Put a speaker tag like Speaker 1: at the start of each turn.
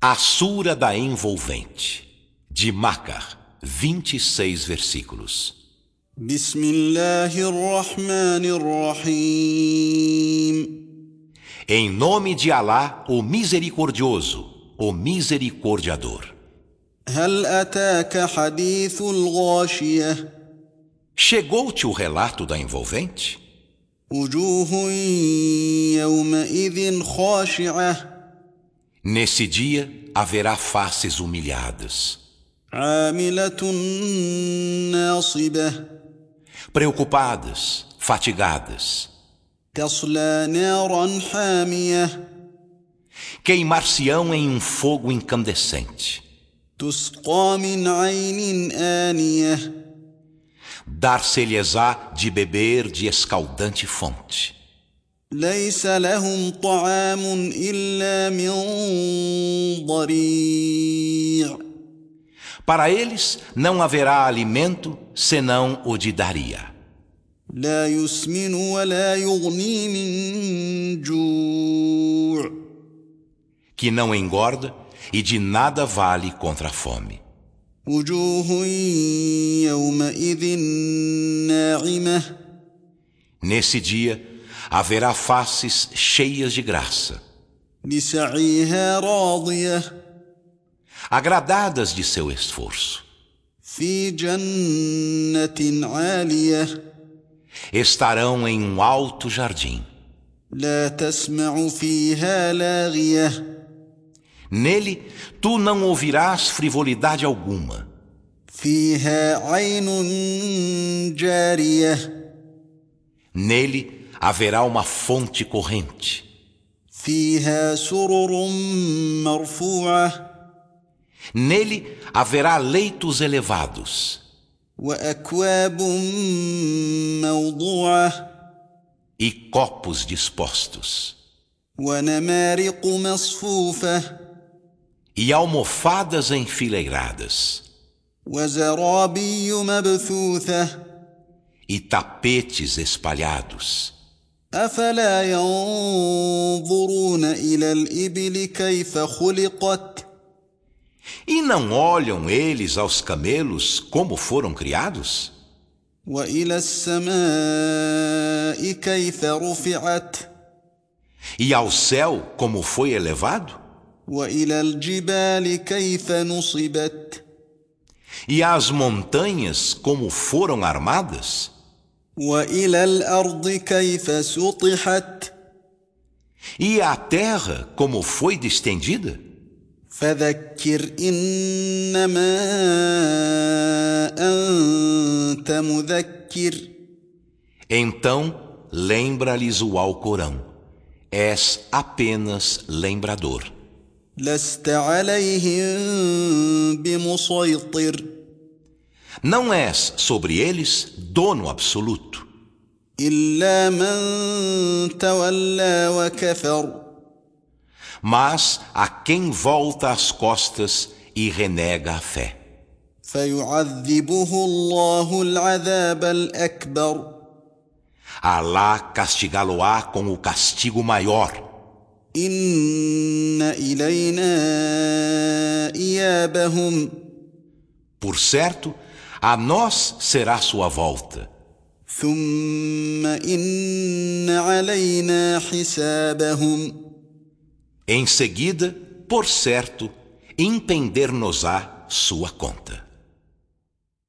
Speaker 1: A Sura da Envolvente, de Makkah, 26 versículos.
Speaker 2: Bismillahirrahmanirrahim.
Speaker 1: Em nome de Alá, o Misericordioso, o Misericordiador.
Speaker 2: هل أتاك حديث الغاشية
Speaker 1: Chegou-te o relato da envolvente?
Speaker 2: وجوه يومئذ خاشعة
Speaker 1: Nesse dia haverá faces humilhadas,
Speaker 2: عاملة ناصبة
Speaker 1: preocupadas, fatigadas.
Speaker 2: تصلى نارا حامية
Speaker 1: Queimar-se-ão em um fogo incandescente.
Speaker 2: تسقى من عين آنية
Speaker 1: Dar-se-lhes-á de beber de escaldante fonte.
Speaker 2: ليس لهم طعام إلا من ضريع
Speaker 1: Para eles não haverá alimento senão o de Daria,
Speaker 2: لا يسمن ولا يغني من جوع
Speaker 1: que não engorda e de nada vale contra a fome.
Speaker 2: وجوه يومئذ ناعمة
Speaker 1: Nesse dia haverá faces cheias de graça,
Speaker 2: لسعيها راضية
Speaker 1: agradadas de seu esforço.
Speaker 2: في جنة عالية
Speaker 1: Estarão em um alto jardim.
Speaker 2: لا تسمع فيها لاغية
Speaker 1: Nele tu não ouvirás frivolidade alguma.
Speaker 2: فيها عين جارية
Speaker 1: Nele haverá uma fonte corrente.
Speaker 2: فيها سرر مرفوعة
Speaker 1: Nele haverá leitos elevados
Speaker 2: وأكواب موضوعة
Speaker 1: e copos dispostos
Speaker 2: ونمارق مصفوفة
Speaker 1: e almofadas enfileiradas
Speaker 2: وزرابي مبثوثة
Speaker 1: e tapetes espalhados.
Speaker 2: أفلا ينظرون إلى الإبل كيف خلقت
Speaker 1: E não olham eles aos camelos como foram criados?
Speaker 2: وإلى السماء كيف رفعت
Speaker 1: E ao céu como foi elevado?
Speaker 2: وإلى الجبال كيف نصبت
Speaker 1: E às montanhas como foram armadas?
Speaker 2: وإلى الأرض كيف سطحت
Speaker 1: E a terra como foi distendida?
Speaker 2: فذكر إنما أنت مذكر
Speaker 1: Então lembra-lhes o Alcorão. És apenas lembrador.
Speaker 2: لست عليهم بمسيطر
Speaker 1: Não és sobre eles dono absoluto,
Speaker 2: إلا من تولى وكفر
Speaker 1: mas a quem volta as costas e renega a fé.
Speaker 2: فيعذبه الله العذاب الأكبر
Speaker 1: Alá castigá-lo-á com o castigo maior.
Speaker 2: إن إلينا إيابهم
Speaker 1: Por certo, a nós será sua volta.
Speaker 2: ثم إن علينا حسابهم
Speaker 1: Em seguida, por certo, impender-nos-á sua conta.